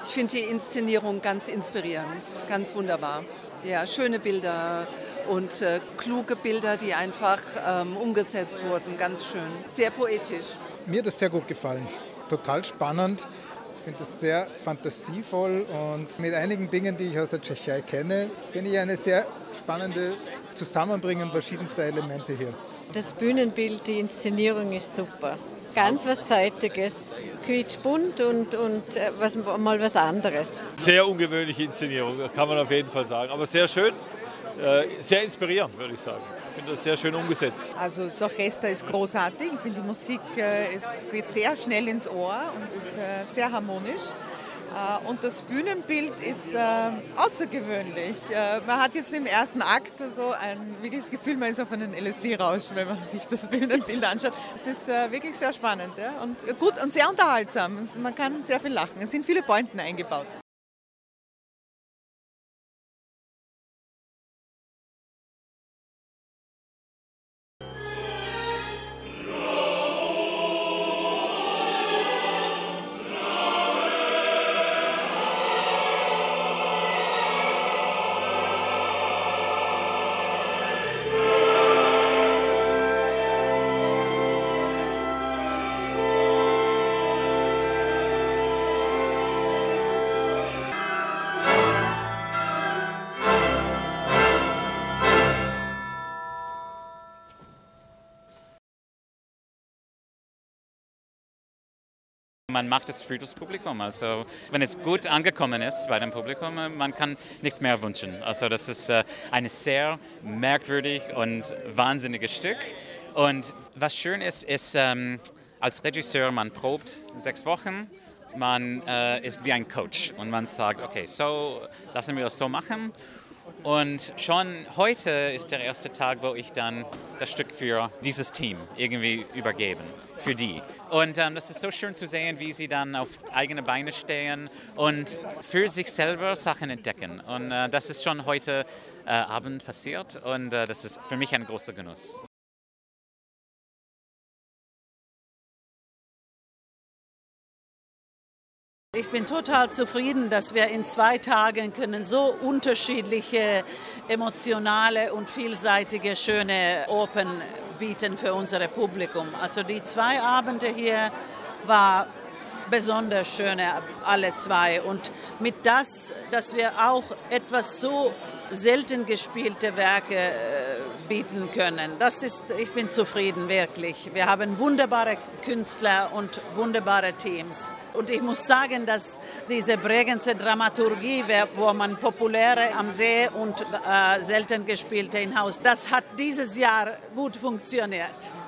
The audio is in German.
Ich finde die Inszenierung ganz inspirierend, ganz wunderbar. Ja, schöne Bilder und kluge Bilder, die einfach umgesetzt wurden, ganz schön. Sehr poetisch. Mir hat das sehr gut gefallen. Total spannend. Ich finde das sehr fantasievoll und mit einigen Dingen, die ich aus der Tschechei kenne, finde ich eine sehr spannende Zusammenbringen verschiedenster Elemente hier. Das Bühnenbild, die Inszenierung ist super. Ganz was Zeitiges, quietschbunt und mal was anderes. Sehr ungewöhnliche Inszenierung, kann man auf jeden Fall sagen. Aber sehr schön, sehr inspirierend, würde ich sagen. Ich finde das sehr schön umgesetzt. Also das Orchester ist großartig. Ich finde die Musik geht sehr schnell ins Ohr und ist sehr harmonisch. Und das Bühnenbild ist außergewöhnlich. Man hat jetzt im ersten Akt so ein wirkliches Gefühl, man ist auf einen LSD-Rausch, wenn man sich das Bühnenbild anschaut. Es ist wirklich sehr spannend, ja? Und gut und sehr unterhaltsam. Man kann sehr viel lachen. Es sind viele Pointen eingebaut. Man macht es für das Publikum. Also wenn es gut angekommen ist bei dem Publikum, man kann nichts mehr wünschen. Also das ist ein sehr merkwürdig und wahnsinniges Stück. Und was schön ist, als Regisseur, man probt 6 Wochen, man ist wie ein Coach und man sagt, okay, so lassen wir das so machen. Und schon heute ist der erste Tag, wo ich dann das Stück für dieses Team irgendwie übergeben, für die. Und das ist so schön zu sehen, wie sie dann auf eigene Beine stehen und für sich selber Sachen entdecken. Und das ist schon heute Abend passiert und das ist für mich ein großer Genuss. Ich bin total zufrieden, dass wir in 2 Tagen können so unterschiedliche, emotionale und vielseitige, schöne Opern bieten für unser Publikum. Also die 2 Abende hier war besonders schön, alle 2. Und mit das, dass wir auch etwas so selten gespielte Werke bieten können. Ich bin zufrieden, wirklich. Wir haben wunderbare Künstler und wunderbare Teams. Und ich muss sagen, dass diese Bregenzer Dramaturgie, wo man populäre am See und selten gespielte im Haus, das hat dieses Jahr gut funktioniert.